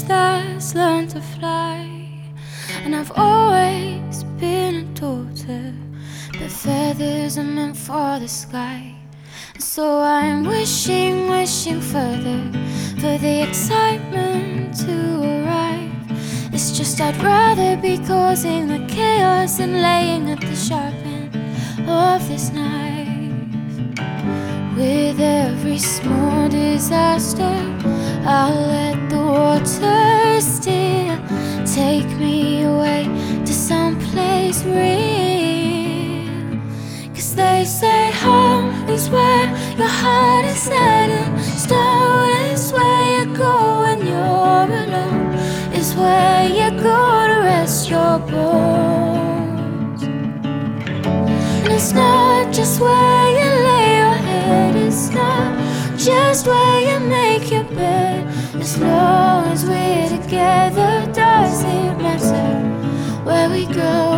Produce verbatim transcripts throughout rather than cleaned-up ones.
that's learned to fly. And I've always been a daughter, but feathers are meant for the sky. So I'm wishing, wishing further for the excitement to arrive. It's just I'd rather be causing the chaos than laying at the sharp end of this knife. With every small disaster, I'll let the water steer, take me away to some place real. Cause they say home is where your heart is set, and stone is where you go when you're alone, is where you go to rest your bones. And it's not just where you lay your head, it's not just where you make your bed. As long as we're together, does it matter where we go?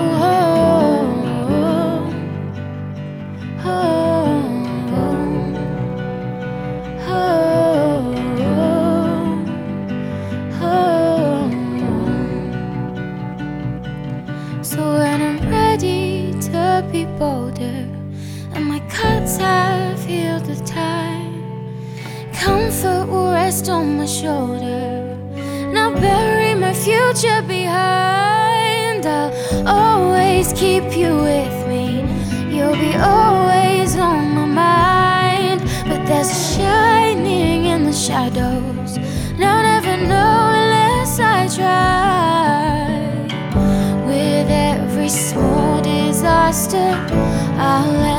So when I'm ready to be bolder and my cuts have healed with time, comfort will rest on my shoulder, and I'll bury my future behind. I'll always keep you with me, you'll be always on my mind. But there's a shining in the shadows, and I'll never know unless I try. With every small disaster, I'll let